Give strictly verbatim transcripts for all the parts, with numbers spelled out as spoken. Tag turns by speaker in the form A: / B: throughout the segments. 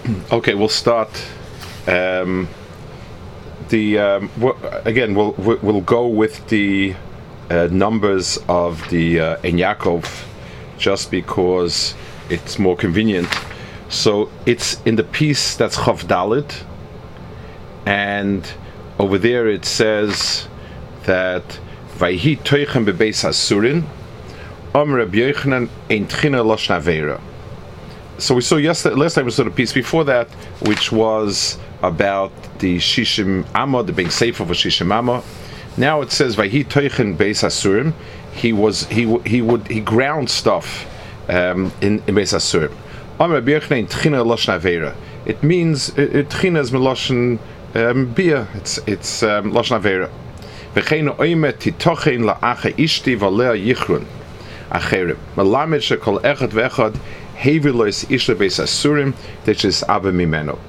A: Okay, we'll start. Um, the um, w- again, we'll we'll go with the uh, numbers of the uh, Ein Yaakov, just because it's more convenient. So it's in the piece that's Chav Dalet, and over there it says that Vayhi Toichem bebeis Asurin, Am Reb Yochanan ein Tchina Lashon Aveira. So we saw yesterday, last time we saw the piece before that, which was about the Shishim Amma, the being safe of a Shishim Amma. Now it says Vayhi Toichem beis Asurim. He was he he would he ground stuff um, in in beis Asurim. Am Reb Yochanan ein Tchina Lashon Aveira. It means Tchina is Melashon Bia. It's it's um, Lashon Aveira. V'chein oimet titochen la'acha ishti v'alea yichrun acherim. Melamed shekol echad v'echad hevilois ishla beis asurim teches abba mimeno.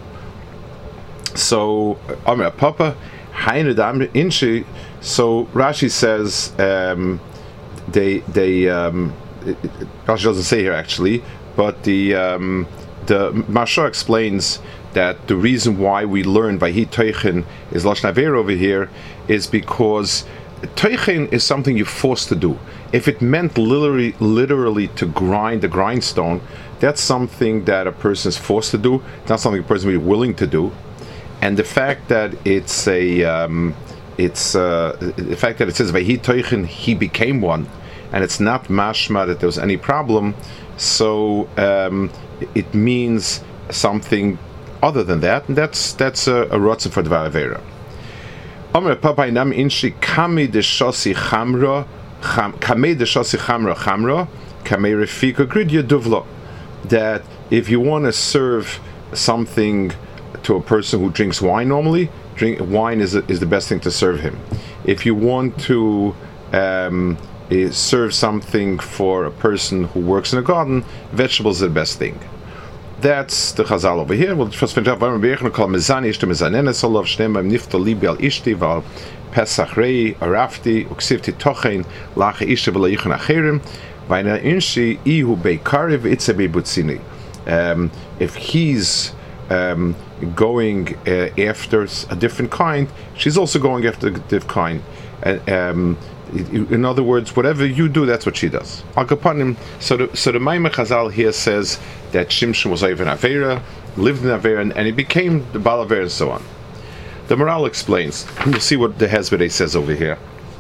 A: So Amar Papa Hainu Dam Inshi. So Rashi says um, they they um, it, it, Rashi doesn't say here actually, but the um, the Mashar explains that the reason why we learn Vayhi Toichin is Lashon Aveira over here is because Toichin is something you're forced to do. If it meant literally, literally to grind the grindstone, that's something that a person is forced to do. It's not something a person will be willing to do. And the fact that it's a, um, it's uh, the fact that it says Vayhi Toichin, he became one, and it's not mashma that there was any problem. So um, it means something other than that, and that's that's a, a rotzen for the Aveira. Amar Papa Nam Inshi Kami de Shosi Chamra Kame de Shosi Chamra Chamra Kame Refika Grid Yaduvlo. That if you want to serve something to a person who drinks wine normally, drink wine is is the best thing to serve him. If you want to um, serve something for a person who works in a garden, vegetables are the best thing. That's the Chazal over here. We'll just finish up. Vaymer call mezani ishte mezanenes olav shneim beim nifta libi al ishti val pesach rei arafti uksivti tochein lache ishte v'la yichon acherim vayna inshi ihu beikariv itze bebutzini. Um, if he's um, going uh, after a different kind, she's also going after a different kind. And um, in other words, whatever you do, that's what she does. Al kapanim. So the so the Maimer Chazal here says that Shimshon was over in Aveira, lived in Aveira, and, and he became the Baal Aveira and so on. The Maral explains. We'll see what the Hezbollah says over here.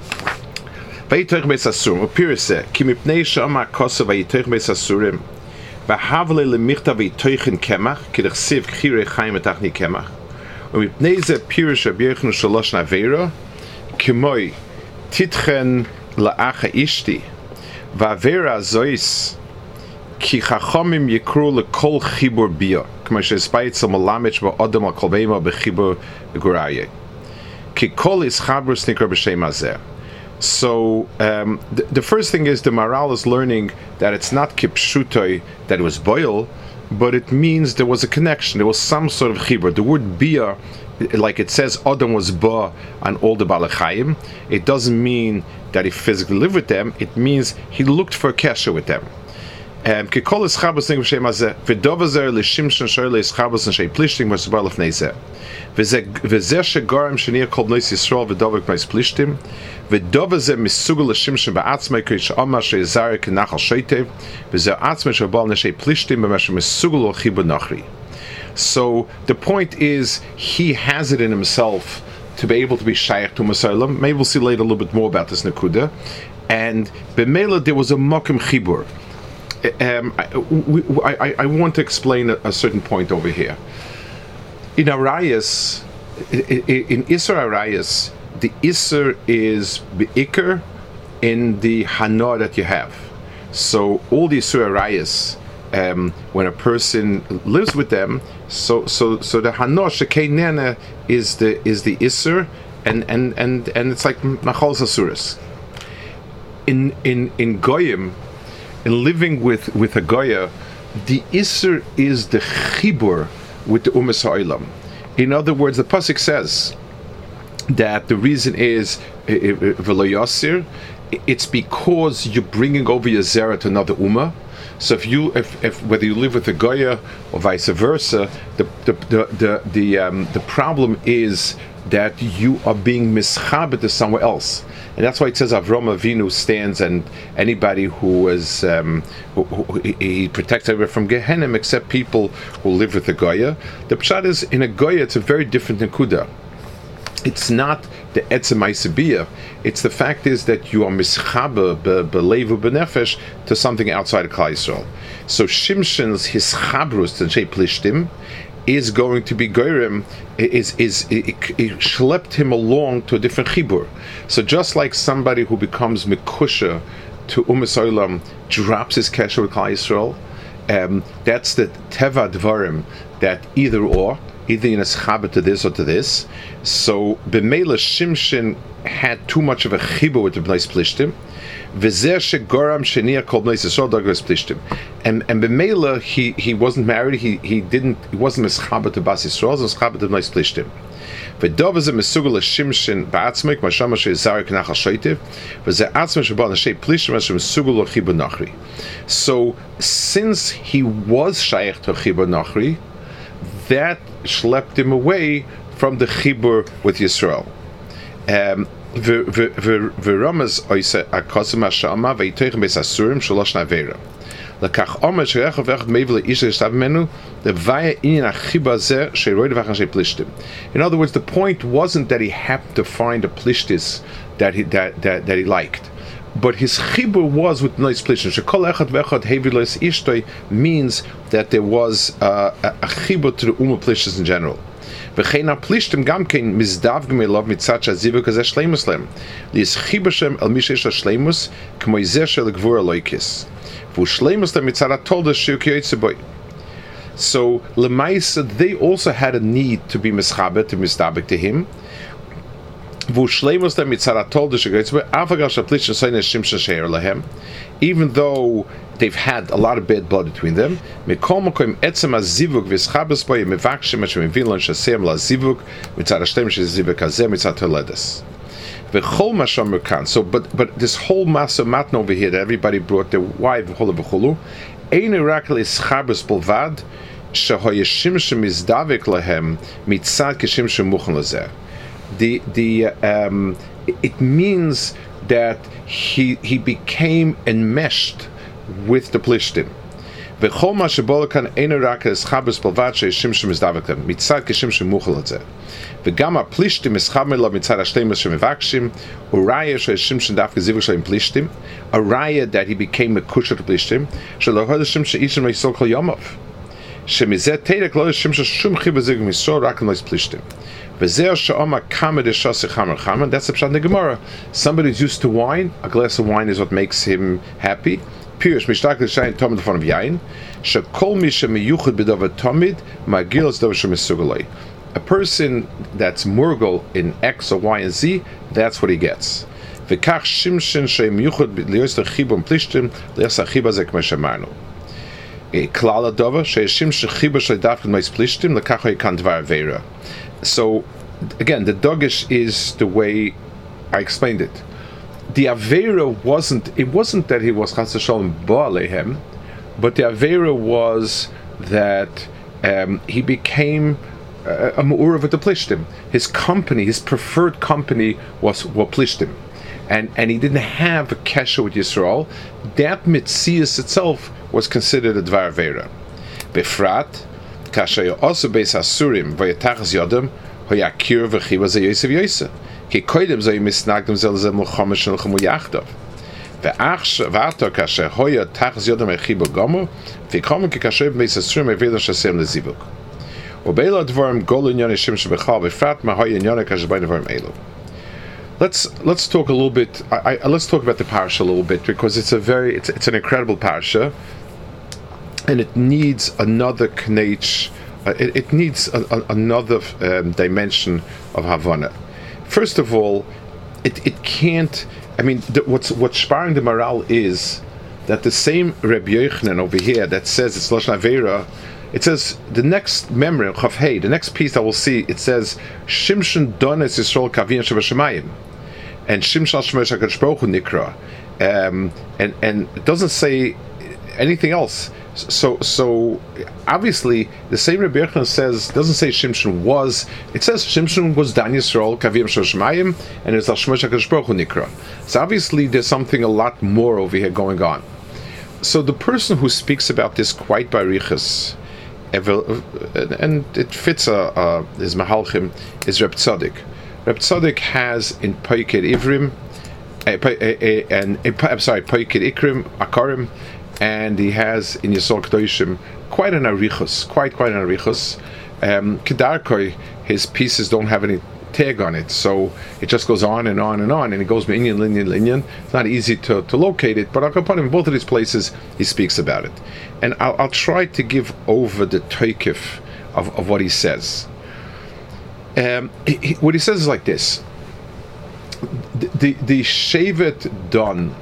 A: Vayitoich beis asurim. Upirise ki mipnei she'amar kosa vayitoich beis asurim v'havle lemichta vayitoichin kemach ki d'chsiv k'chirei chaim etachni kemach u'mipnei ze pirish Rabbi Yochanan shalosh Aveira kimoi Titchen la'acha ishti va'avera zois ki chachamim yikru lekol chibur bia k'ma she'espayitz malamet ba'odam al-kolbeima b'chibur guraye ki kol is chabrus nikra b'shem hazeh. So um, the, the first thing is the Maral is learning that it's not kipshutoi that it was boil, but it means there was a connection, there was some sort of chibur. The word bia, like it says Adam was ba on all the Balachayim, it doesn't mean that he physically lived with them, it means he looked for a kesher with them. Kikol is chabos ning b'shem hazeh v'dovazer l'shimshon shor le'is chabos and shei plishtim v'subar l'fnei zeh v'zeh shegarim sheniyah kol b'nois Yisrael v'dovek b'nois plishtim v'dovazer misugel l'shimshon ba'atzmei k'rish omar shei zare k'nachal shoitev v'zeh atzmei shebal n'shei plishtim b'mashem misugel l'chibur nachri. So the point is, he has it in himself to be able to be shaykh to Masalam. Maybe we'll see later a little bit more about this Nakuda. And b'meila there was a mokim chibur. Um, I, we, I, I want to explain a, a certain point over here. In Arayas, in Isser Arayas, the Isser is be'ikr in the Hana that you have. So all the Isser Arayas, um, when a person lives with them, so so so the Hana Shekei Nene is the is the Isser, and and and and it's like Nachal Sasuras. In in in Goyim, in living with, with a Goya, the Isser is the Chibur with the Umas Ha'olam. In other words, the Pasuk says that the reason is V'lo Yasir, it's because you're bringing over your Zera to another Ummah. So if you, if, if whether you live with a goya or vice versa, the the the the the, um, the problem is that you are being mischaber to somewhere else, and that's why it says Avram Avinu stands, and anybody who is um, who, who, he protects everyone from Gehenna except people who live with a goya. The pshat is in a goya, it's a very different nekuda. It's not the etzem Isabiyah. It's the fact is that you are mischaber belevu benefesh to something outside of Klal Yisrael. So Shimshon's hischabrus to Shei Plishtim is going to be goyim, is is it, it schlepped him along to a different chibur. So just like somebody who becomes mekusha to Umas Olam drops his kesher with Klal Yisrael, um, that's the teva dvarim, that either or, either in a schaber to this or to this. So b'meila Shimshon had too much of a chibur with the Bnei Plishtim. V'zeh shegoram sheniya kol Bnei Yisrael dagos Plishtim. And and b'meila he he wasn't married. He he didn't he wasn't mischaber to Bas Yisrael. He was mischaber to Bnei Plishtim. V'dov is a mesugel Shimshon ba'atzmik mashama shezarik nachal shoytiv. V'zeh atzmik sheba nashei Plishtim asher mesugel lo chibur nachri. So since he was shaykh to chibur nachri, that schlepped him away from the chibur with Yisrael. Um, V'ramaz oise akosim hashama v'yitoichem beis asurim shalosh navera. Lekach omer sherechav echad meivel leisha yishtav menu levaya inyan achiba zeh sheiroi devachan shei Plishtim. In other words, the point wasn't that he happened to find a Plishtis that he that that, that he liked, but his chibur was with Bnei Plishtim. Shekol echad v'echad hevi lo ishtoi means that there was uh, a, a chibur to the Ummah Plishtis in general. V'chein ha-Plishtim gam kein mizdavgim elov mitzad shazivuk hazeh shleimus lehem. Li'is chibur shem el mi sheish ha-shleimus k'mo izeh shel gvur aloikis. V'u shleimus lehem mitzad ha-tolda shiu ki yoytze boi. So, Lemaisa, they also had a need to be mischaber, to mizdavik to him. V'u shleimus lehem mitzad ha-tolda shiu ki yoytze boi. Avagal shal-Plishtim soine Shimshon she'er lehem. Even though they've had a lot of bad blood between them, Mikol Mokom etzem hazivuk v'schabes boi mevakshim asher mevin lo shasem la zivuk mitzad hashtem shezivuk hazeh mitzad toledes. V'chol mashamur kan. So, but but this whole masa matna over here that everybody brought their wife v'cholu v'cholu, ein irakel ischabes bolvad shehoye shimshon mizdavik lehem mitzad keshimshon muchen lezeh. The the um, it means that he he became enmeshed with the Plishtim. V'chol ma shebol kan ein rak es chabes balvat sheshimshon mizdavik lehem mitzad keshimshon muchen lezeh. V'gam ha-Plishtim mischaber lo mitzad hashleimus shemevakshim uraya sheshimshon dafke zivuk shalem Plishtim, a raya that he became a kusher to Plishtim shelo hod Shimshon ishim leisol kol yomov shemizeh teirek lo Shimshon shum chibur zivuk misor rak lois Plishtim. V'zeh she'oma kamed eshasich chamer chamer. That's the pshat in the Gemara. Somebody who's used to wine, a glass of wine is what makes him happy. Pirush mishtak l'shayin tomid in front of yain. Shekol mi shemiyuchad b'dover tomid ma'gil es dover shemisugolei. A person that's murgal in X or Y and Z, that's what he gets. V'kach Shimshon she'miyuchad lios l'chibur Plishtim lios l'chiba zeh k'mei shemarnu. Klal adover she'shimshon chibur she'dafke Bnei Plishtim l'kach ho'yikan dvar aveira. So, again, the dogish is the way I explained it. The Avera wasn't, it wasn't that he was Chas Shalom Ba'alehem, but the Avera was that um, he became uh, a Me'urav with the Plishtim. His company, his preferred company was, was Plishtim. And, and he didn't have a kesher with Yisrael. That Mitzias itself was considered a Dvar Avera. Befrat, kasher also beis hasurim vayatachas yodem hoyakir v'chiva ze Yosef Yosef ki koidem ze misnagdem zel ze mulchama shenelchemu yachdav ve'ach v'ato kasher hoyatachas yodem echiba gomo v'komen ki kasher beis hasurim eveda shasem lezivuk ubeila dvarim gol inyan Shimshon bechal befrat mahoy inyan kasher bein dvarim elu. Let's let's talk a little bit. I, I, let's talk about the parsha a little bit because it's a very it's it's an incredible parsha. And it needs another knech, uh, it, it needs a, a, another um, dimension of Havana. First of all, it, it can't, I mean, the, what's what's sparring the morale is that the same Rabbi Yochanan over here that says it's Lashon Avera, it says, the next memory, Chav Hey, the next piece I will see, it says, Shimshon dones Yisrael kavin shebashamayim, and Shimshon shmosh HaKadosh Baruch Hu nikra. Um, and, and it doesn't say, anything else. So, so obviously, the same Rabbi Yochanan says doesn't say Shimshon was. It says Shimshon was Dan Yisrael Kavim Shoshmayim, and it's Al Shmosh HaKadosh Baruch Hu Nikra. So obviously, there's something a lot more over here going on. So the person who speaks about this quite barichas, and it fits a uh, uh, his mahalchim, is Reb Tzaddik. Reb Tzaddik has in Poiked Ivrim, uh, uh, uh, and uh, I'm sorry, Poiked Ikrim Akarim. And he has in Yisrael Kedoshim quite an arichos, quite quite an arichos. Um, Kedarkoi, his pieces don't have any tag on it, so it just goes on and on and on, and it goes minyan, linyan, linyan. It's not easy to, to locate it, but I'll put him in both of these places. He speaks about it, and I'll, I'll try to give over the toikif of, of what he says. Um, he, he, what he says is like this: the the, the shevet done.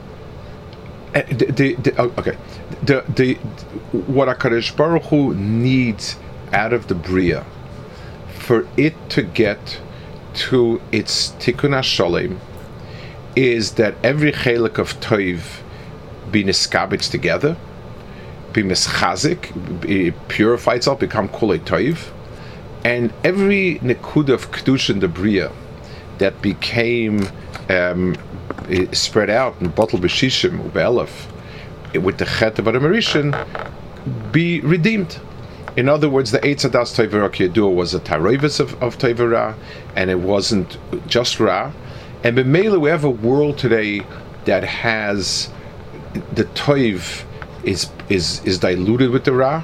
A: Uh, the, the, the, okay, the the what HaKadosh Baruch Hu needs out of the Bria for it to get to its Tikkun HaSholem is that every chelik of Toiv be niskabitz together, be mischazik, be purify itself, become kulei Toiv, and every nekud of Kedusha in the Bria that became um, spread out and bottled b'shishim u'be'elef with the chet of Adam Rishon be redeemed. In other words, the Eitz Hadas Toivera Kiyadua was a taroivis of, of Toivera, and it wasn't just Ra. And b'meila, we have a world today that has the Toiv is is is diluted with the Ra.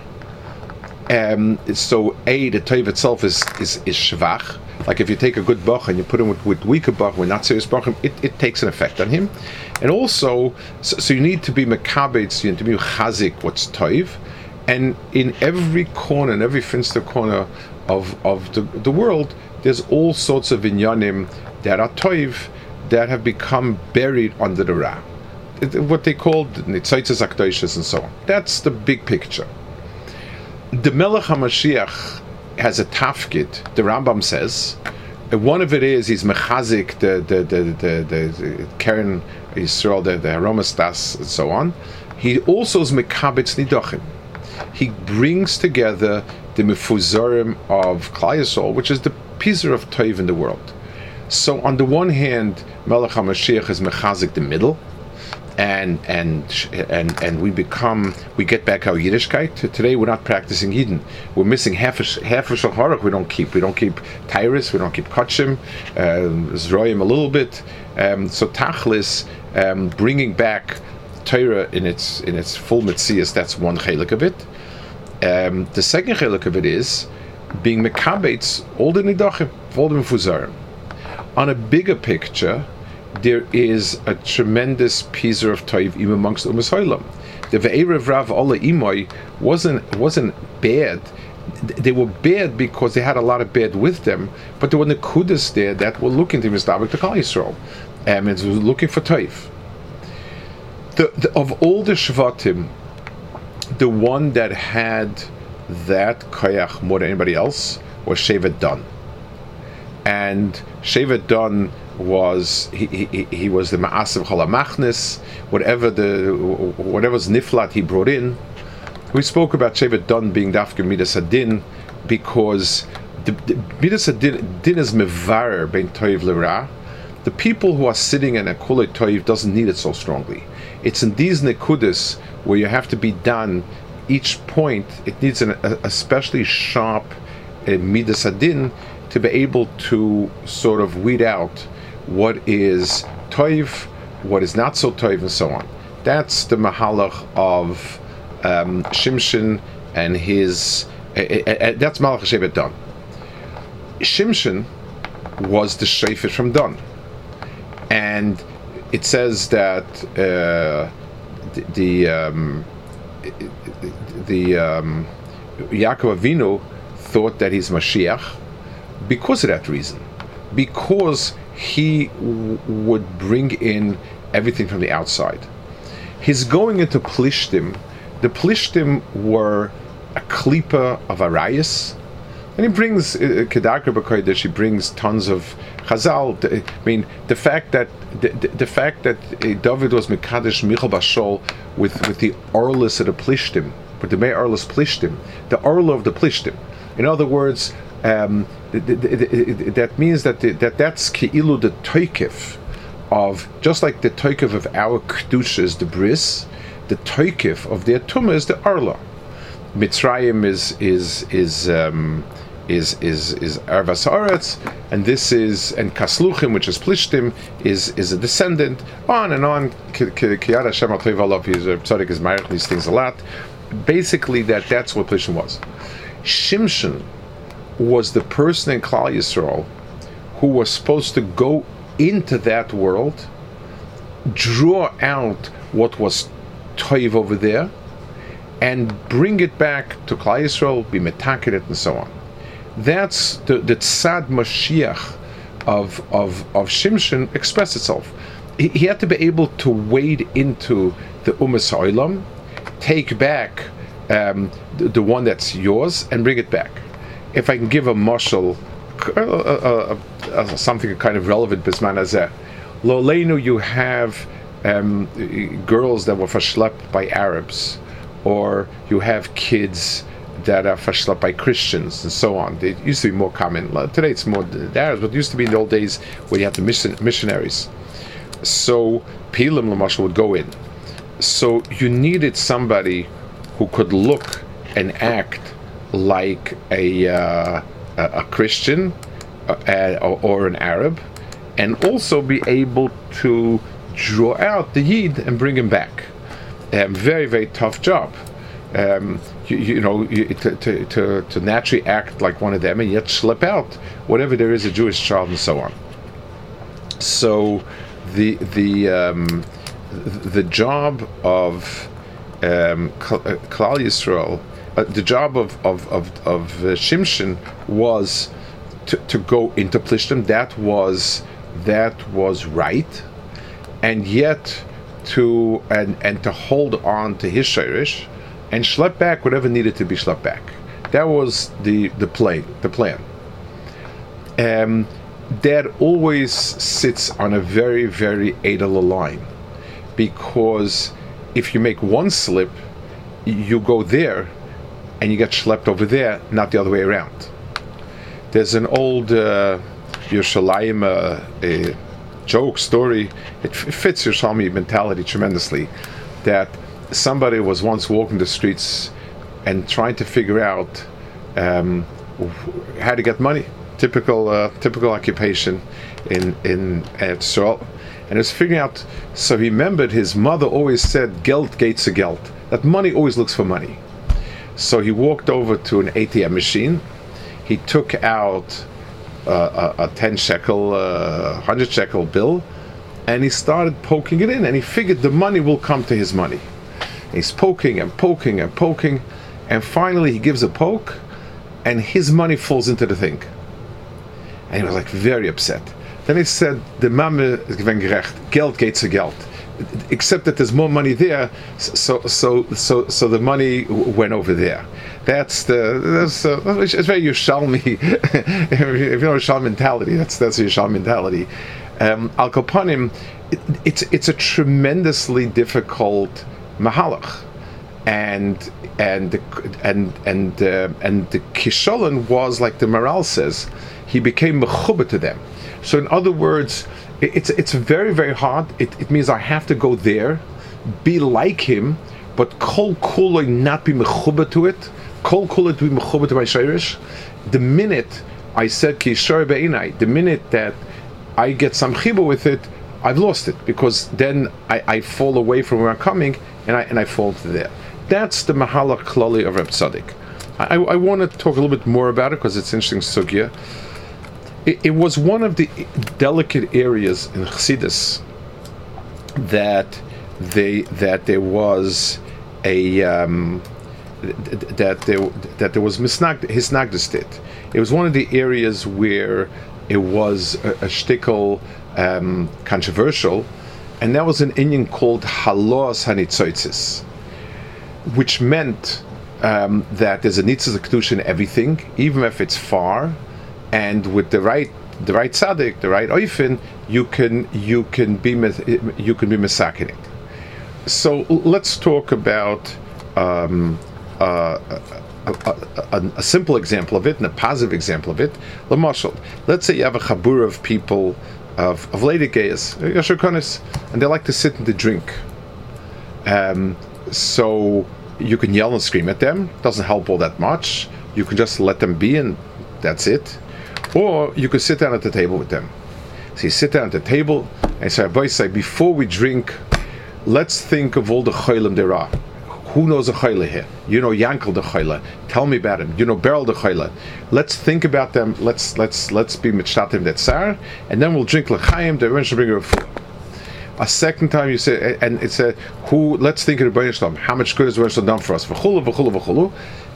A: Um, so a the Toiv itself is is is shvach. Like if you take a good bach and you put him with, with weaker bach, with not serious bach, it, it takes an effect on him. And also, so, so you need to be mekabetz, you need to be chazik what's toiv. And in every corner, in every finster corner of, of the, the world, there's all sorts of inyanim that are toiv that have become buried under the ra. It, what they call nitzaitzes akdoishes and so on. That's the big picture. The Melech HaMashiach has a tafkid. The Rambam says one of it is he's mechazik the the the the, the, the Keren Yisrael, the the Haromastas and so on. He also is mekabetz nidochim. He brings together the mefuzarim of Klal Yisrael, which is the pizer of toiv in the world. So on the one hand, Melech HaMashiach is mechazik the middle, and and and and we become we get back our Yiddishkeit. Today we're not practicing Yidden. We're missing half a half a Shulchan Aruch. We don't keep we don't keep Tyrus. We don't keep Kotchim, uh, Zroim a little bit. Um, so Tachlis, um, bringing back Torah in its in its full mitzias. That's one chelik of it. Um, the second chelik of it is being mekabetz all the nidachim, all the mefuzarim. On a bigger picture, there is a tremendous pizer of toiv even amongst Umas Ha'olam. The Ve'erev Rav Ola Imoy wasn't wasn't bad. They were bad because they had a lot of bad with them, but there were nekudas there that were looking to Mistabek to Klal Yisrael, and it was looking for toiv. The, the, of all the Shvatim, the one that had that koyach more than anybody else was Shevet Dan, and Shevet Dan was he, he he was the Ma'asav Cholamachnis, whatever the whatever's niflat he brought in. We spoke about Shevet Dan being Dafke Midas Hadin because the, the Midas Hadin din is mevarer bein toiv lera. The people who are sitting in a kulei toiv doesn't need it so strongly. It's in these nekudas where you have to be done. Each point it needs an a, especially sharp uh, Midas Hadin to be able to sort of weed out what is toiv, what is not so toiv, and so on. That's the mahalach of um, Shimshon and his. Uh, uh, uh, that's Malach Shevet Dan. Shimshon was the shayfish from Dan, and it says that uh, the the, um, the um, Yaakov Avinu thought that he's Mashiach because of that reason, because he w- would bring in everything from the outside. His going into Plishtim, the Plishtim were a klipa of Arayas, and he brings Kedakar B'Kodesh, he brings tons of Chazal, the, I mean, the fact that the, the, the fact that uh, David was Mekadesh Michal Bashol with with the Orlus of the Plishtim, with the Mei Orlus Plishtim, the Orla of the Plishtim. In other words, um, the, the, the, the, that means that the, that that's Keilu the Toikif of, just like the Toikif of our Kedusha is the Bris, the Toikif of their Tumah is the Orla. Mitzrayim is is is um, is is is Arvas Haaretz, and this is, and Kasluchim, which is Plishtim, is is a descendant. On and on. Kiyad Hashem al Toiv Alav. He's a tzaddik, is married these things a lot. Basically, that that's what Plishtim was. Shimshon was the person in Klal Yisrael who was supposed to go into that world, draw out what was Toiv over there, and bring it back to Klal Yisrael, be metaket it, and so on. That's the, the Tzad Mashiach of of of Shimshon expressed itself. He, he had to be able to wade into the Umas Ha'olam, take back um, the, the one that's yours, and bring it back. If I can give a mashal, uh, uh, uh, uh, something kind of relevant, Bisman Azeh, Lo Leinu, you have um, girls that were verschlepped by Arabs, or you have kids that are verschlepped by Christians, and so on. It used to be more common. Today it's more the Arabs, but it used to be in the old days where you had the mission, missionaries. So Pilim Lamashal would go in. So you needed somebody who could look and act like a uh, a, a Christian uh, or, or an Arab, and also be able to draw out the Yid and bring him back. Um, very, very tough job. Um, you, you know, you, to, to, to, to naturally act like one of them and yet slip out whatever there is a Jewish child and so on. So the the um, the job of um, Klal Yisrael, uh, the job of of of, of uh, Shimshon was to, to go into Plishtim. That was that was right, and yet to and and to hold on to his shirish and schlep back whatever needed to be schlepped back. That was the the plan. The plan. Um, that always sits on a very, very edel line, because if you make one slip, you go there and you get schlepped over there, not the other way around. There's an old uh, Yerushalayim uh, a joke story. It f- fits Yerushalmi mentality tremendously. That somebody was once walking the streets and trying to figure out um, how to get money. Typical, uh, typical occupation in in Israel, and was figuring out. So he remembered his mother always said, "Geld geht zu Geld." That money always looks for money. So he walked over to an A T M machine. He took out uh, a, a ten shekel, uh, hundred shekel bill, and he started poking it in. And he figured the money will come to his money. He's poking and poking and poking, and finally he gives a poke, and his money falls into the thing. And he was like very upset. Then he said, "The Mame is gewen gerecht. Geld geht zu Geld." Except that there's more money there, so so so so the money went over there. That's the that's uh, it's very Yerushalmi. If you know Yerushalmi mentality, that's that's Yerushalmi mentality. Um, Al Kopanim, it, it's it's a tremendously difficult mahalach, and and the, and and uh, and the kisholon was, like the Maral says, he became mechuba to them. So in other words, it, it's it's very, very hard. It, it means I have to go there, be like him, but kol kuloi not be mechuba to it. Kol kuloi to be mechuba to my shirish. The minute I said ki shor be'inai, the minute that I get some chiba with it, I've lost it, because then I, I fall away from where I'm coming, and I and I fall to there. That's the mahalach klali of Reb Tzaddik. I, I want to talk a little bit more about it because it's interesting sugya. It, it was one of the delicate areas in Chassidus that they that there was a um, that there that there was misnag hisnagdestit. It was one of the areas where it was a, a shtickle um, controversial, and that was an inyan called halos hanitzoitzis, which meant um, that there's a nitzas kedusha in everything, even if it's far, and with the right the right tzaddik, the right oifin, you can you can be you can be mesakening. So let's talk about um, uh, a, a, a, a simple example of it and a positive example of it. L'mashal, let's say you have a chabur of people of of lady gays, and they like to sit and to drink. Um, so you can yell and scream at them. Doesn't help all that much. You can just let them be, and that's it. Or you could sit down at the table with them. So you sit down at the table and say, "Boy, say before we drink, let's think of all the cholim there are. Who knows a choyle here? You know Yankel the choyle. Tell me about him. You know Beryl the choyle. Let's think about them. Let's let's let's be mitshtatim that tsar, and then we'll drink l'chaim. They eventually bring her a food." A second time you say, and it's a who. Let's think of the Rebbeinu Shalom. How much good has Rebbeinu Shalom done for us? V'chulu v'chulu v'chulu.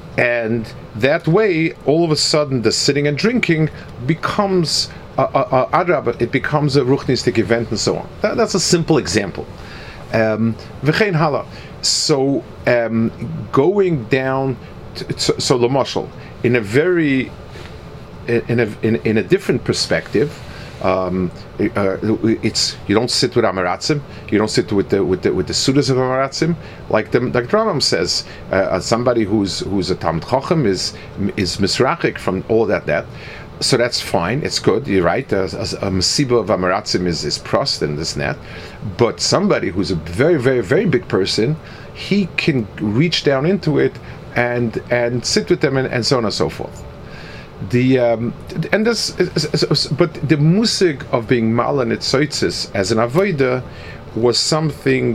A: And that way, all of a sudden, the sitting and drinking becomes a, a, a, a it becomes a ruchnistic event and so on. That, that's a simple example. Um, V'chein hala. So um, going down, to, so, so l'mashal, in a very, in a in, in a different perspective. Um, uh, it's you don't sit with Amaratzim, you don't sit with the with the with the Sudas of Amaratzim, like the like Rambam says. Uh, somebody who's who's a Talmid Chacham is is misrachik from all that that, so that's fine. It's good. You're right. A, a masiba of Amaratzim is is prost and this and that, but somebody who's a very very very big person, he can reach down into it and and sit with them and, and so on and so forth. The um, and this, but the musig of being mal and etzoitzis as an avodah was something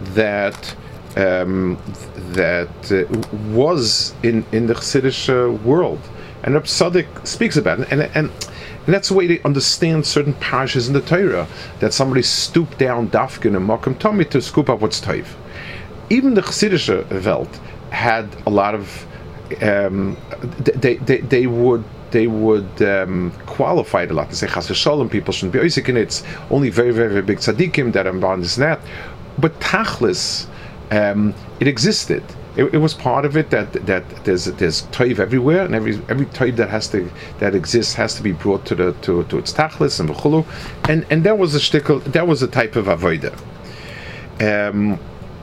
A: that um, that uh, was in in the Chassidish uh, world, and Reb Tzadok speaks about it, and and. and that's the way they understand certain parashas in the Torah, that somebody stooped down dafkin and makom tommy to scoop up what's toiv. Even the Chassidish Welt had a lot of. Um, they, they they would they would um, qualify it a lot and say chas v'sholom, people shouldn't be oisik in it. It's only very very very big tzaddikim that are on this and that. But tachlis, um, it existed. It, it was part of it that that there's there's toiv everywhere, and every every toiv that has to that exists has to be brought to the to, to its tachlis and v'chulu, and and that was a shtickle. That was a type of avodah. Um,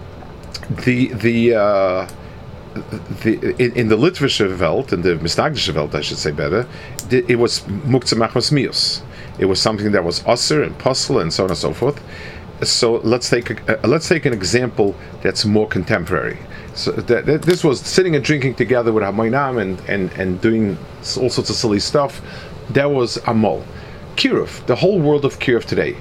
A: the the. Uh, The, in, in the Litvische Welt, in the Misnagdische Welt, I should say better, the, it was muktzah machmas mius. It was something that was usher and puzzle and so on and so forth. So let's take a, uh, let's take an example that's more contemporary. So that, that this was sitting and drinking together with Hamoinam and, and and doing all sorts of silly stuff. That was Amol, Kiruv, the whole world of Kiruv today.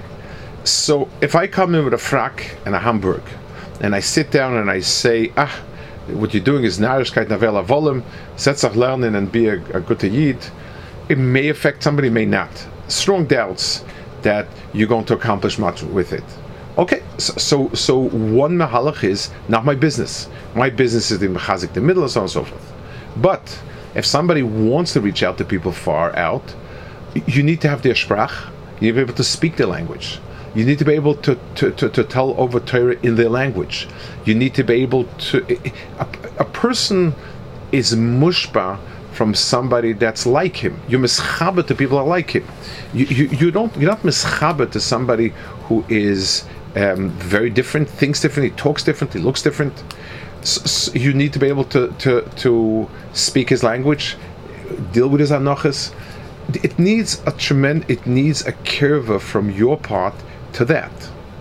A: So if I come in with a frak and a Hamburg, and I sit down and I say, ah. What you're doing is narishkeit navela volum, setzach lernen and be a, a good yid. It may affect somebody, may not. Strong doubts that you're going to accomplish much with it. Okay, so so, so one mahalach is not my business. My business is the mechazik, the middle, and so on and so forth. But if somebody wants to reach out to people far out, you need to have their sprach. You need to be able to speak their language. You need to be able to, to, to, to tell over Torah in their language. You need to be able to... A, a person is mushba from somebody that's like him. You're mischaber to people that are like him. You, you, you don't, you're not mischaber to somebody who is um, very different, thinks differently, talks differently, looks different. So, so you need to be able to, to, to speak his language, deal with his anochas. It needs a tremendous... It needs a curve from your part to that.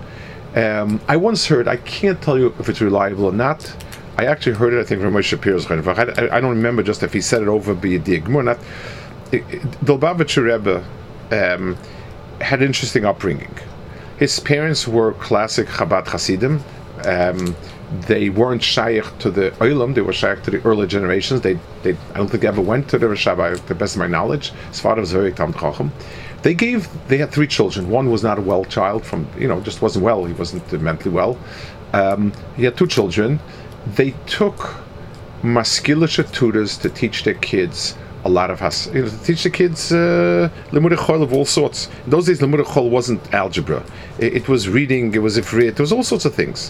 A: Um, I once heard, I can't tell you if it's reliable or not. I actually heard it, I think, from Moshe Shapiro's. I, I don't remember just if he said it over be a dig or not. The Lubavitcher Rebbe um, had an interesting upbringing. His parents were classic Chabad Hasidim. Um, they weren't shaykh to the Olam, they were shaykh to the early generations. They, they, I don't think they ever went to the Rashabbai, to the best of my knowledge. His father was very Talmid Chacham. They gave, they had three children. One was not a well child, from, you know, just wasn't well. He wasn't mentally well. Um, he had two children. They took maskilische tutors to teach their kids a lot of has, you know, to teach the kids uh, limud chol of all sorts. In those days, limud chol wasn't algebra. It, it was reading. It was ifrit. There was all sorts of things.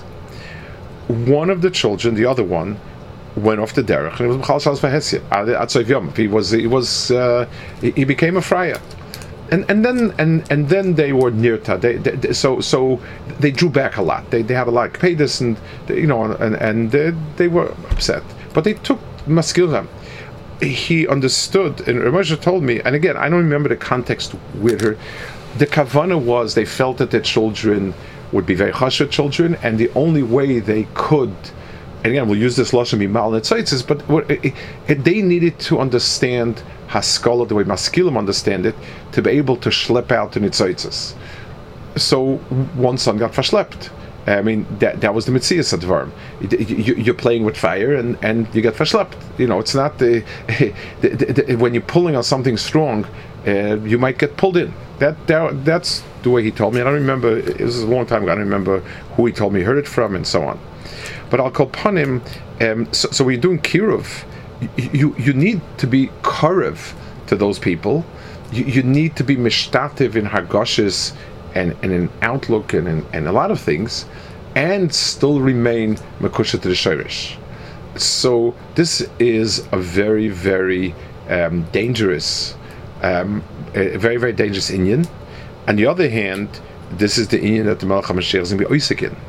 A: One of the children, the other one, went off the derech, and it was Michal Shalos Vahesya. He was, he was, uh, he, he became a friar. and and then and and then they were nirta. They, they, they so so they drew back a lot. They they had a lot of kpedas, and they, you know, and and they, they were upset. But they took maskilham. He understood, and Ramosha told me. And again, I don't remember the context with her. The kavana was they felt that their children would be very chashuv children, and the only way they could. And again, we'll use this lashon mimal netzitzes, but what, it, it, they needed to understand haskalah the way maskilim understand it to be able to schlep out the netzitzes. So one son got verschlepped. I mean, that that was the mitzias advarm. You, you're playing with fire and, and you get verschlepped. You know, it's not the, the, the, the when you're pulling on something strong, uh, you might get pulled in. That, that that's the way he told me. I don't remember. It was a long time ago. I don't remember who he told me he heard it from and so on. But I'll call upon him. Um, so, so when you're doing kiruv, you, you you need to be karev to those people. You, you need to be mishtativ in hargoshes and, and in outlook and in, and a lot of things, and still remain mekusha to the shirish. So this is a very very um, dangerous, um, a very very dangerous inyan. On the other hand, this is the inyan that the Melech HaMashiach is going to be oisik in.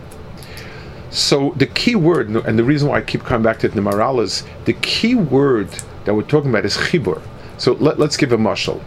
A: So the key word, and the reason why I keep coming back to it in the Maral, is the key word that we're talking about is chibur. So let, let's give a mashal.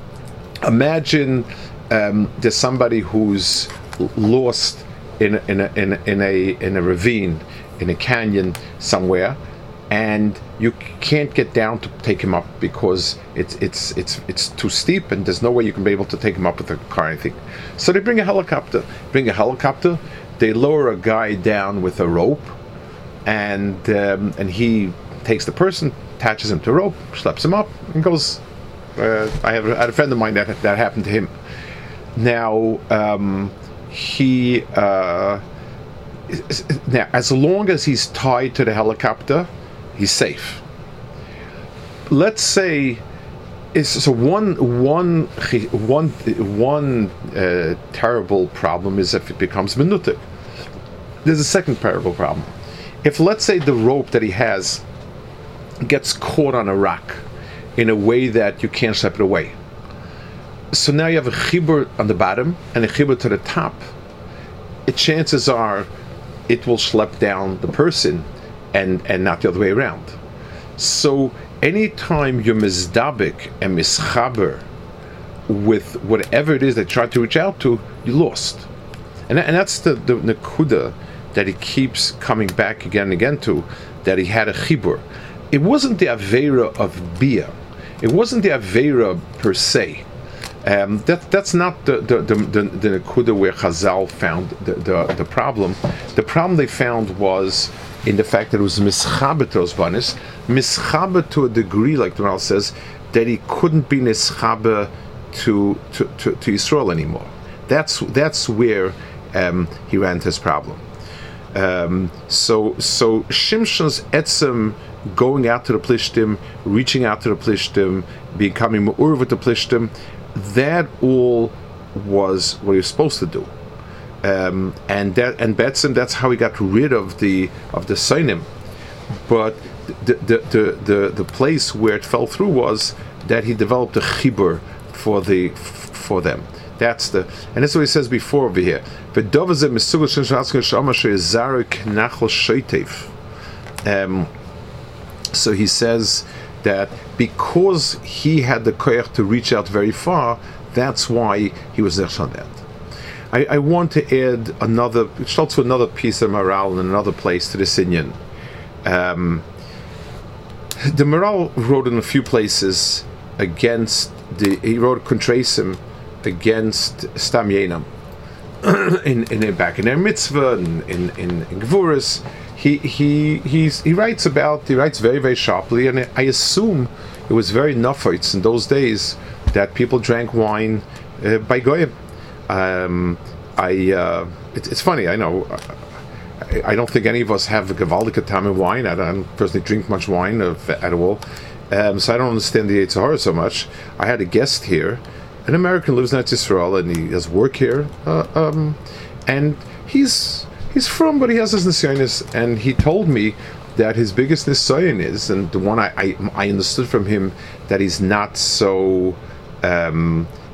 A: Imagine um, there's somebody who's lost in a, in a, in a, in a in a ravine, in a canyon somewhere, and you can't get down to take him up because it's it's it's it's too steep, and there's no way you can be able to take him up with a car or anything. So they bring a helicopter. Bring a helicopter. They lower a guy down with a rope, and um, and he takes the person, attaches him to a rope, schleps him up, and goes. Uh, I, have, I had a friend of mine that that happened to him. Now um, he uh, now as long as he's tied to the helicopter, he's safe. Let's say. It's, so one one one one uh, terrible problem is if it becomes minutik. There's a second terrible problem. If let's say the rope that he has gets caught on a rock in a way that you can't slip it away. So now you have a chibur on the bottom and a chibur to the top. It, chances are it will schlep down the person and, and not the other way around. So anytime you're mizdabik and mischaber with whatever it is they try to reach out to, you lost. And, and that's the, the nekuda that he keeps coming back again and again to, that he had a chibur. It wasn't the Aveira of Bia. It wasn't the Aveira per se. Um, that that's not the the the, the, the nekuda where Chazal found the, the the problem. The problem they found was in the fact that it was mischaber to those banis, mischaber to a degree, like the Ral says, that he couldn't be mischaber to to to, to Yisrael anymore. That's that's where um, he ran into his problem. Um, so so Shimshon's etzem going out to the Plishtim, reaching out to the Plishtim, becoming me'ur with the Plishtim, that all was what he was supposed to do. Um, and that and Betzim, that's how he got rid of the of the Sainim. But the the, the the the place where it fell through was that he developed a chibur for the for them. That's the and that's what he says before over here. Um, so he says that because he had the koyach to reach out very far, that's why he was there on that. I, I want to add another, it's also another piece of Maral in another place to this inyan. Um, the Maral wrote in a few places against the, he wrote Contrasim against Stam Yenam. in, in back in their mitzvah, in in, in, in Gvuras, he he he's, he writes about he writes very very sharply, and I assume it was very nafitz in those days that people drank wine uh, by goyim. Um, I uh, it, it's funny. I know. I, I don't think any of us have a gewaldige time in wine. I don't personally drink much wine of, at all, um, so I don't understand the Yetzer Hara so much. I had a guest here. An American lives in Eretz Yisrael and he has work here, uh, um, and he's he's from, but he has his nisyonis, and he told me that his biggest nisyon is, and the one I, I I understood from him, that he's not so um,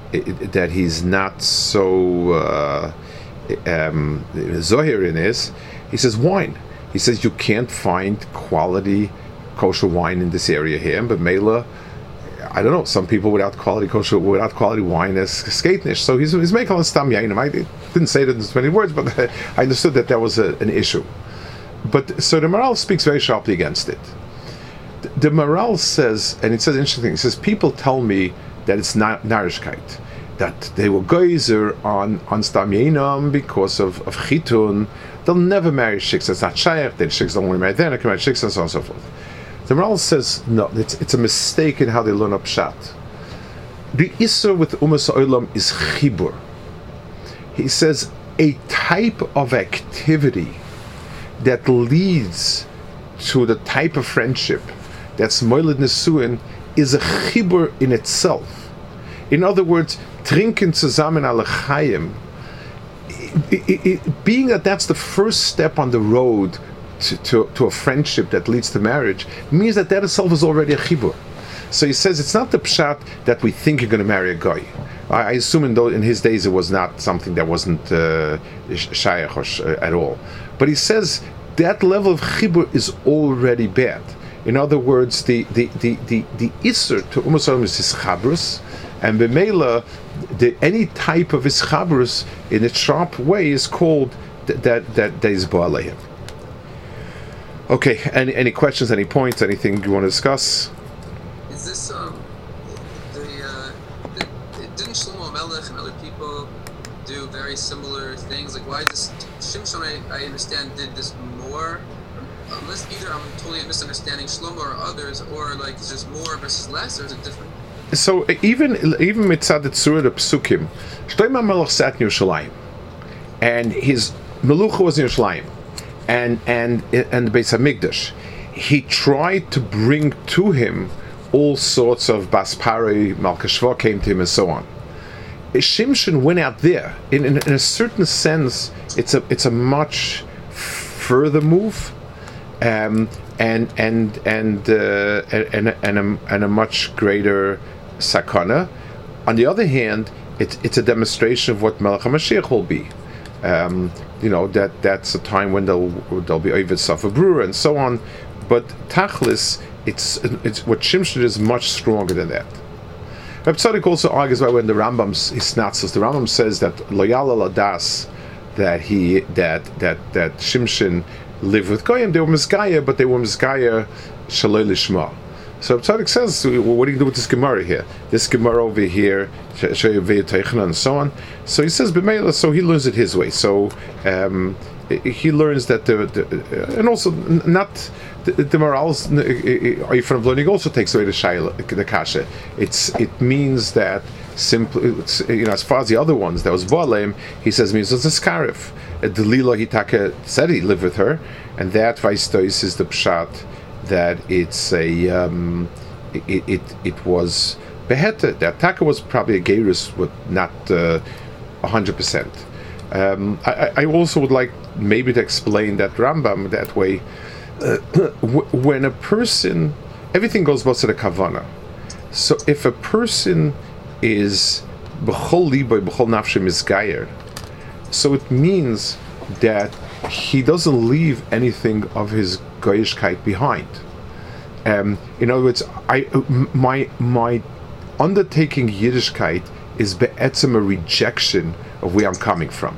A: that he's not so uh, um, zohir in is, he says wine. He says you can't find quality kosher wine in this area here, but Mela, I don't know, some people without quality kosher, without quality wine is skatenish. So he's, he's making a stam yainim. I didn't say it in so many words, but I understood that that was a, an issue. But so the Maral speaks very sharply against it. The, the Maral says, and it says interesting, it says, people tell me that it's not narishkeit, that they were geyser on, on stam yainim because of, of chitun. They'll never marry shiksa. It's not shayach. Then shiksa don't want to marry then. They can marry shiksa and so on and so forth. The Maral says no. It's it's a mistake in how they learn up pshat. The Isser with Umas Olam is chibur. He says a type of activity that leads to the type of friendship that's moiled nesuin is a chibur in itself. In other words, trinken zusammen alle chayim. It, it, it, being that that's the first step on the road to, to, to a friendship that leads to marriage means that that itself is already a chibur. So he says it's not the pshat that we think you're going to marry a guy. I, I assume in, those, in his days it was not something that wasn't uh, shayach or sh- at all. But he says that level of chibur is already bad. In other words, the the the the, the isser to umas olam is ischabrus, and b'meila the any type of ischabrus in a sharp way is called th- that that that is ba'aleim. Okay, any any questions, any points, anything you want to discuss?
B: Is this um the uh the, didn't Shlomo Melech and other people do very similar things? Like why does Shimshon, I, I understand, did this more? Unless either I'm totally misunderstanding Shlomo or others, or like it's just more versus less, or is it different?
A: So even even mitzad tzura the psukim, Shlomo Melech sat in Yerushalayim, and his melucha was in Yerushalayim, and and and the Beis Hamikdash. He tried to bring to him all sorts of Baspari, Malkashva came to him, and so on. Shimshon went out there. In, in in a certain sense, it's a it's a much further move. Um, and and and uh, and and a, and a much greater sakana. On the other hand, it's it's a demonstration of what Melech HaMashiach will be. Um, you know that that's a time when they'll they'll be Ovid Safa Brewer and so on. But Tachlis, it's it's what Shimshon is much stronger than that. Reb Tzadok also argues about when the Rambam isnatzos. The Rambam says that loyal aladas, that he that that that Shimshon live with Goyim. They were Mizgaya, but they were Mizgaya Shaloi Lishma. So Tzadok says, well, what do you do with this Gemara here? This Gemara over here, and so on. So he says, B'meila, so he learns it his way. So um, he learns that the, the and also not the, the morals from learning also takes away the shayla, the kasha. It's it means that simply, you know, as far as the other ones, that was Baalem, he says means it's a scarif. Delila Hitaka said he lived with her, and that Vaistois is the pshat that it's a um, it, it it was beheta. That Taka was probably a gerus, but not a hundred percent. I I also would like maybe to explain that Rambam that way. Uh, when a person, everything goes both to the kavana. So if a person is b'chol liboy b'chol nafshe misgayer, so it means that he doesn't leave anything of his goyishkeit behind. Um, in other words, I my my undertaking Yiddishkeit is be'etzem a rejection of where I'm coming from.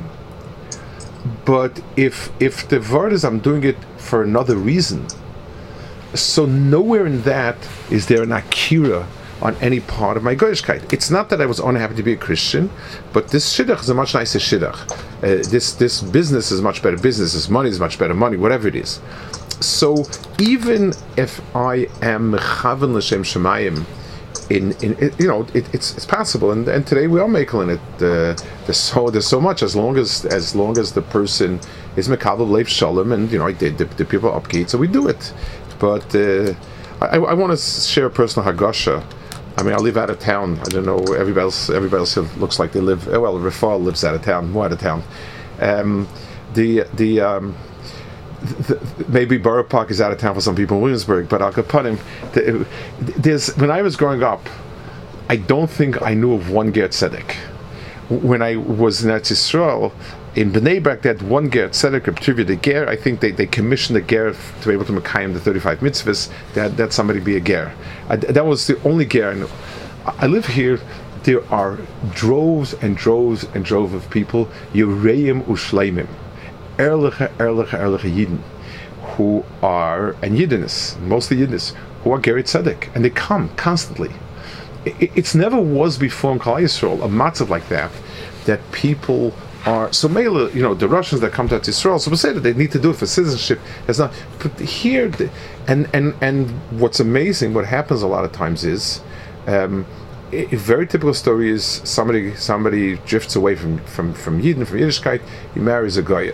A: But if if the word is I'm doing it for another reason, so nowhere in that is there an akira on any part of my goyishkeit. It's not that I was unhappy to be a Christian, but this shidduch is a much nicer shidduch. Uh, this this business is much better business, this money is much better money, whatever it is. So even if I am mechaven l'shem shemayim, in in it, you know it, it's it's possible, and and today we are making it. Uh, there's so there's so much as long as as long as the person is mekabel leif shalom, and you know the, the, the people upkeep, so we do it. But uh, I I want to share a personal hagasha. I mean, I live out of town. I don't know. Everybody else, everybody else looks like they live. Well, Rafal lives out of town, more out of town. Um, the the, um, the maybe Borough Park is out of town for some people in Williamsburg, but Al Kapanim. The, there's when I was growing up, I don't think I knew of one Ger Tzedek. When I was in Eretz Yisrael, in Bnei Brak, they had one Ger Tzedek, Reb Trivia the Ger. I think they, they commissioned the Ger to be able to Mekayim the thirty-five mitzvahs. They had that somebody be a Ger. I, that was the only Ger I knew. I live here. There are droves and droves and droves of people, Yereim Ushleimim, Erliche, Erliche, Erliche Yidden, who are, and Yiddinis, mostly Yiddinis, who are Ger Tzedek, and they come constantly. It, it's never was before in Klal Yisrael a matzav like that, that people are, so Mela, you know, the Russians that come to Israel, so we say that they need to do it for citizenship. It's not, but here, and, and, and what's amazing, what happens a lot of times is, um, a very typical story is somebody somebody drifts away from from from Yidden, from Yiddishkeit. He marries a Goya.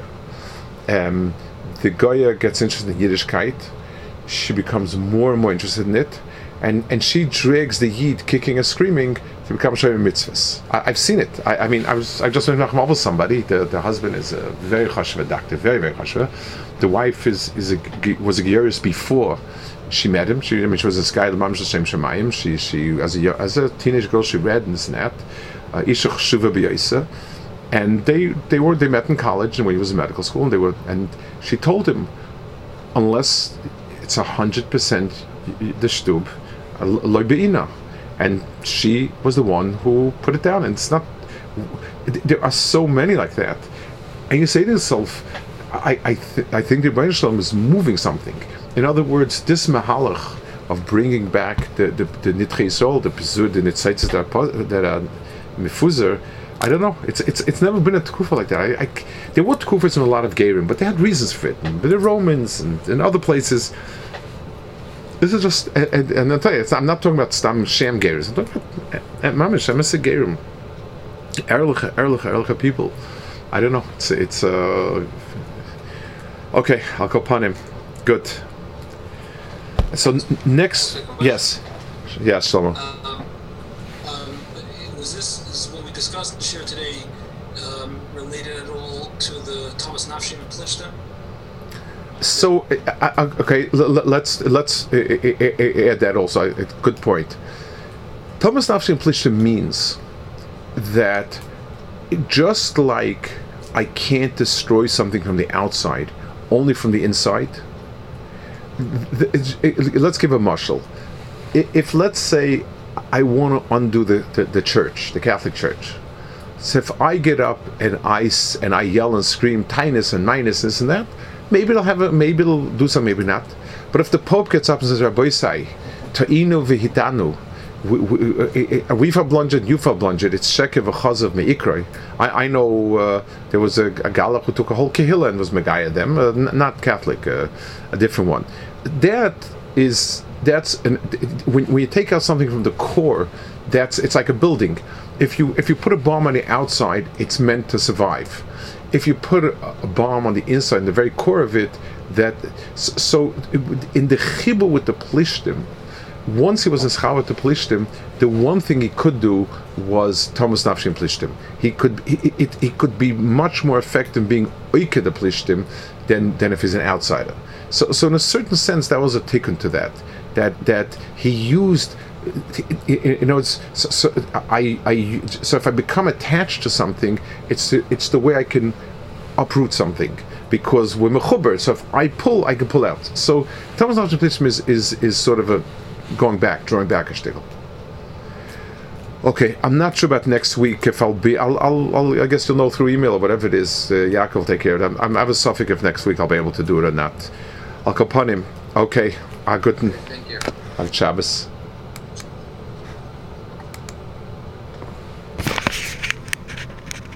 A: Um, the Goya gets interested in Yiddishkeit. She becomes more and more interested in it, and and she drags the Yid kicking and screaming to become Shomer Mitzvahs. I, I've seen it. I, I mean, I was I just went to Nachum with somebody. The the husband is a very chashuva doctor, very very chashuva. The wife is is a, was a Geras before she met him. She, I mean, she was a guy, the Mamash Hashem Shemayim. She, she, as a as a teenage girl, she read and this and that. Isha Chshuva B'Yaisa, and they they were they met in college and when he was in medical school, and they were and she told him, unless it's a hundred percent the shtub, loy beina, and she was the one who put it down. And it's not. There are so many like that, and you say to yourself, I I th- I think the Rebbeinu Shalom is moving something. In other words, this mahalach of bringing back the the the Nitchei Yisrael, the Pizur, the Nitzaitzes that are that are mefuzer, I don't know. It's it's it's never been a tkufa like that. I, I, there were tkufas in a lot of Gerim, but they had reasons for it. And the Romans and in other places. This is just, and, and I'll tell you, it's, I'm not talking about Stam Shem Gerim. I'm talking about Mamish, I'm a Gerim, Erliche, Erliche, Erliche people. I don't know. It's it's uh. Okay, I'll go upon him. Good. So n- next, yes, yes, Shlomo.
C: Um, um, was this, is what we discussed and shared today um, related at all to the Thomas Nafshim and Plichta?
A: So, uh, uh, okay, l- l- let's let's uh, uh, add that also. Uh, good point. Thomas Nafshim and Plichta means that just like I can't destroy something from the outside, only from the inside. Let's give a mashal. If, let's say, I want to undo the, the, the church, the Catholic Church. So if I get up and I and I yell and scream tinus and minus this and that, maybe it'll have a, maybe it'll do something, maybe not. But if the Pope gets up and says, Rabbi Sai, ta'inu v'hitanu, we verblungered, you verblungered, it's sheker v'chazav me'ikroi. I I know uh, there was a, a galach who took a whole kehillah and was megaya them, uh, n- not Catholic, uh, a different one. That is, that's, an, when, when you take out something from the core, that's, it's like a building. If you if you put a bomb on the outside, it's meant to survive. If you put a, a bomb on the inside, in the very core of it, that, so in the chibur with the plishtim, once he was in Schava to Plishtim, the one thing he could do was Thomas Nafshim Plishtim. He could he, it, he could be much more effective being Oike the Plishtim than than if he's an outsider. So so in a certain sense that was a tikkun to that. That that he used, you know, it's so, so I I so if I become attached to something, it's it's the way I can uproot something. Because we're mechuber, so if I pull, I can pull out. So Thomas Nafshim Plishtim is, is is sort of a going back, drawing back a shtickle. Okay, I'm not sure about next week if I'll be. I'll, I'll, I'll I guess you'll know through email or whatever it is. Uh, Yaakov will take care of it. I'm, I'm, I have a suffix if next week I'll be able to do it or not. I'll go upon him. Okay, ah, good.
B: Thank you.
A: Al Shabbos.